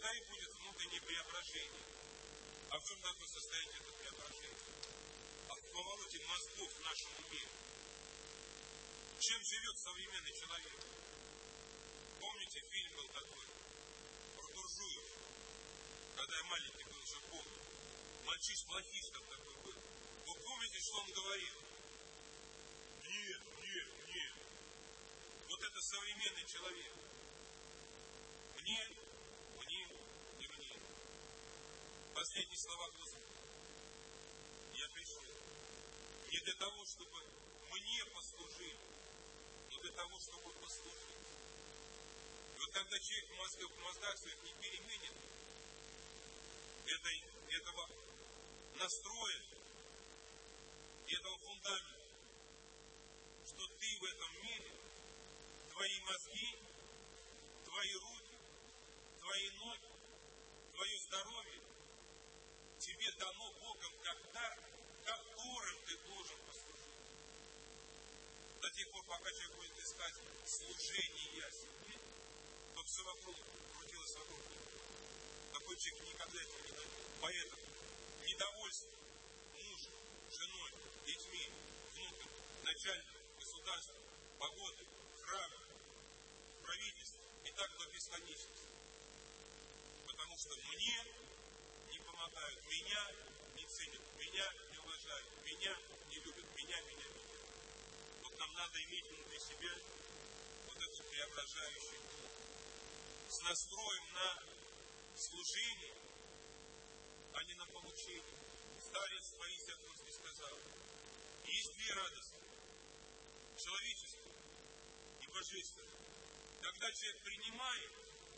тогда и будет внутреннее преображение. А в чем такое состояние это преображение? А в повороте мозгов в нашем уме. Чем живет современный человек? Помните, фильм был такой про буржуев, когда я маленький был, уже помню. Мальчиш-плохиш там такой был. Вы помните, что он говорил? Нет, нет, нет. Вот это современный человек. Мне, мне и мне. Последние слова Господа. Я пришел не для того, чтобы мне послужить, но для того, чтобы послужить. И вот когда человек в мозгах, в мозгах своих не переменит этой, этого настроя, этого фундамента, что ты в этом мире, твои мозги, твои руки, твои ноги, твое здоровье тебе дано Богом как дар, которым ты должен послужить. До тех пор, пока человек будет искать служение себе, то все вокруг крутилось вокруг него. Такой человек никогда этого не найдет. Поэтому недовольство мужем, женой, детьми, внуками, начальником, государством, погодой, храмом, правительством и так до бесконечности. Потому что мне не помогают, меня не ценят, меня не уважают, меня не любят, меня, меня, меня. Вот нам надо иметь внутри себя вот этот преображающий дух с настроем на служение, а не на получение. Старец Паисий Афонский сказал, есть две радости, человеческая и божественная. Когда человек принимает,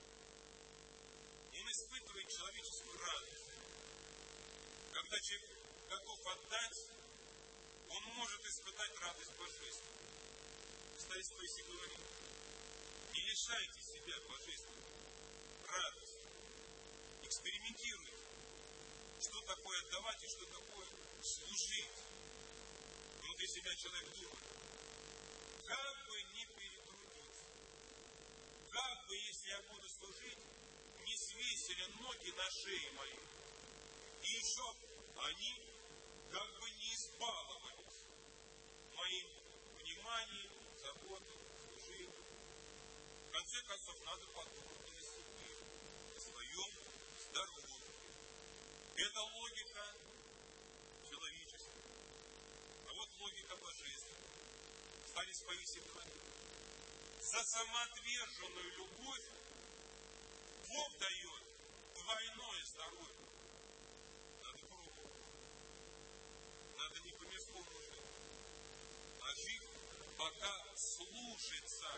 он испытывает человеческую радость. Когда человек готов отдать, он может испытать радость божественную. Старец Паисий говорит, не лишайте себя божественной радости. Экспериментируйте. Что такое отдавать и что такое служить. Внутри себя человек думает, как бы не перетрудиться, как бы, если я буду служить, не свесили ноги на шее моей. И еще они как бы не избаловались моим вниманием, заботой, служением. В конце концов, надо подумать и о себе, о своем здоровье. Это логика человеческая. А вот логика божественная. Старец Паисий говорит, за самоотверженную любовь Бог дает двойное здоровье. Надо пробовать. Надо не по мирскому жить, а жить, пока служится.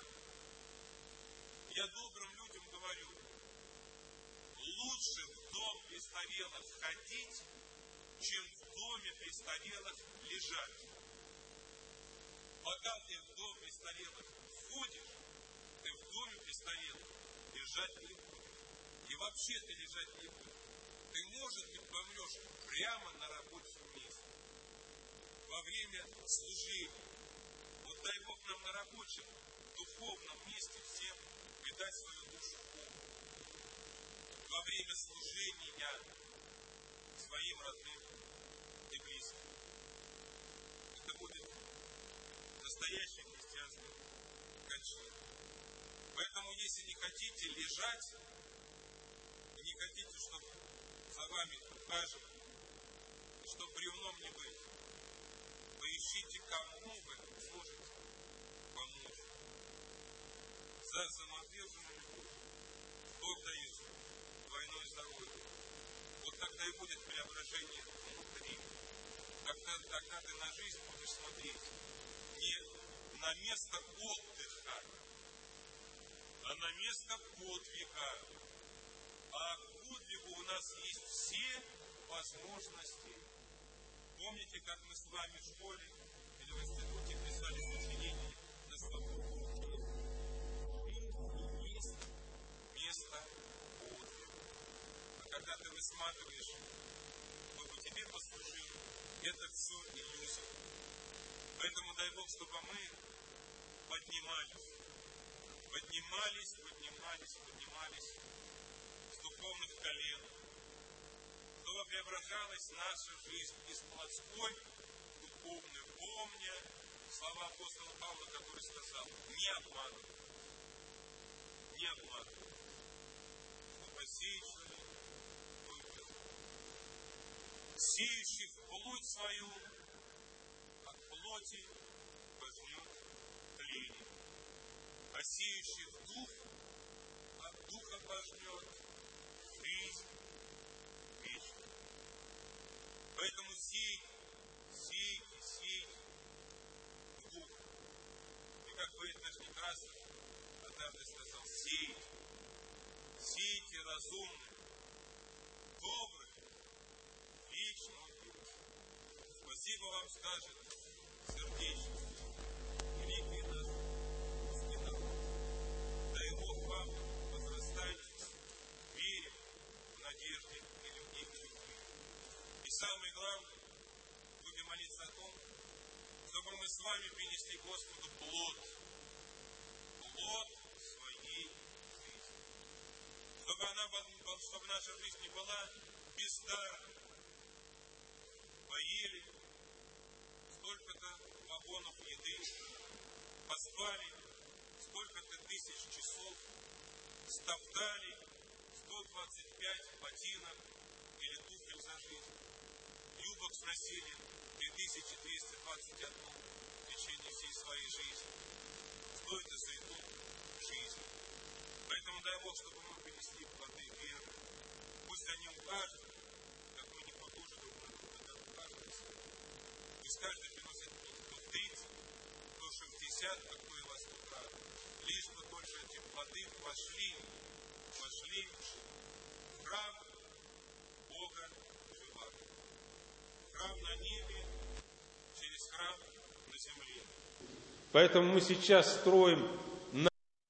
Я добрым людям говорю, лучше в дом престарелых ходить, чем в доме престарелых лежать. Пока ты в дом престарелых входишь, ты в доме престарелых лежать не будешь. И вообще ты лежать не будешь. Ты, может быть, помрешь прямо на рабочем месте. Во время служения. Вот дай Бог нам на рабочем, духовном месте всем предать свою душу Богу. Во время служения своим родным и близким. Это будет настоящая христианская кончина. Поэтому, если не хотите лежать, и не хотите, чтобы за вами ухаживали, и чтобы бревном не быть, поищите, кому вы сможете помочь. За самоотверженную любовь Бог дает двойное здоровье. Вот тогда и будет преображение внутри. Тогда, тогда ты на жизнь будешь смотреть не на место отдыха, а на место подвига. А к подвигу у нас есть все возможности. Помните, как мы с вами в школе или в институте писали сочинение на свободу? И есть место подвига. А когда ты высматриваешь, чтобы тебе послужил, это все иллюзия. Поэтому дай Бог, чтобы мы поднимались, поднимались, поднимались, поднимались с духовным духовных колен, чтобы преображалась наша жизнь из плотской в духовную, помня слова апостола Павла, который сказал: не обманывай, не обманывай, что посеешь, выпил. Сеющий в плоть свою, от плоти пожнет тление, а сеющий в дух, от духа пожнет жизнь вечную. Поэтому сей, сейте, сейте в дух. И как поэт наш Некрасов однажды сказал: сейте, сейте разумных, добрых, вечного духа. Спасибо вам скажет сердечно великий наш русский народ. Дай Бог вам возрастать в вере, в надежде и любви к любви. И самое главное, будем молиться о том, чтобы мы с вами принесли Господу плод, плод своей жизни. Чтобы, она, чтобы наша жизнь не была бездарной. Поели столько-то вагонов еды, поспали столько-то тысяч часов, стоптали сто двадцать пять ботинок или туфель за жизнь, юбок сносили три тысячи двести двадцать один в течение всей своей жизни. Что это за итог жизни? Поэтому дай Бог, чтобы мы принесли плоды веры. Пусть они у каждого, как мы не похожи друг на друга, так у каждого своего. Пусть каждый приносит кто тридцать, кто шестьдесят, а кто и во сто крат. Лишь бы только эти плоды пошли, пошли в храм Бога живаго. Храм на небе, через храм на земле. Поэтому мы сейчас строим на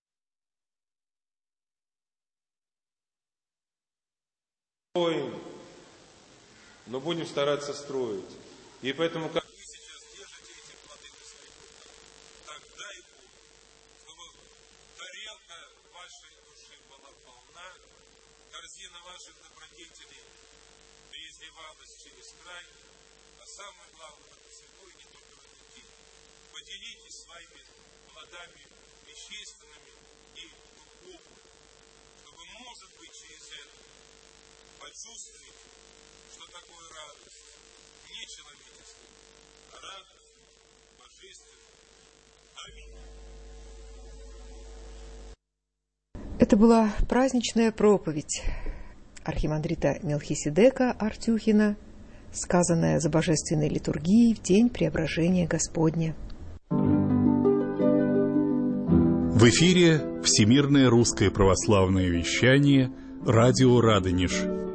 строим, но будем стараться строить. И поэтому, как вы сейчас держите эти плоды на своих руках, так дай Бог, чтобы тарелка вашей души была полна, корзина ваших добродетелей изливалась через край, а самое главное, это святое не только в этот день. Поделитесь своими плодами вещественными и духовными, чтобы, может быть, через это почувствовать, что такое радость, не человеческая, а радость божественная. Аминь. Это была праздничная проповедь архимандрита Мелхиседека Артюхина, сказанная за божественной литургией в день Преображения Господня. В эфире Всемирное русское православное вещание, радио «Радонеж».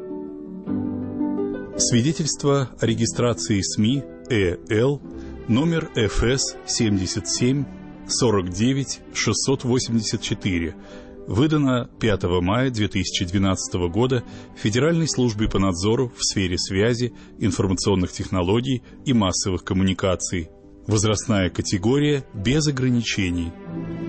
Свидетельство о регистрации СМИ ЭЛ номер эф эс семьдесят семь сорок девять шестьсот восемьдесят четыре, выдано пятого мая две тысячи двенадцатого года Федеральной службе по надзору в сфере связи, информационных технологий и массовых коммуникаций. Возрастная категория без ограничений.